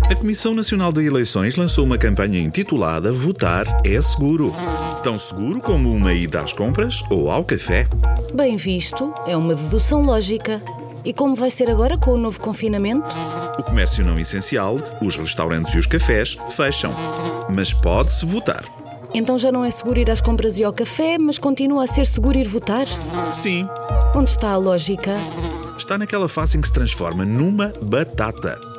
A Comissão Nacional de Eleições lançou uma campanha intitulada Votar é Seguro. Tão seguro como uma ida às compras ou ao café. Bem visto, é uma dedução lógica. E como vai ser agora com o novo confinamento? O comércio não essencial, os restaurantes e os cafés fecham. Mas pode-se votar. Então já não é seguro ir às compras e ao café, mas continua a ser seguro ir votar? Sim, Onde está a lógica? está naquela fase em que se transforma numa batata.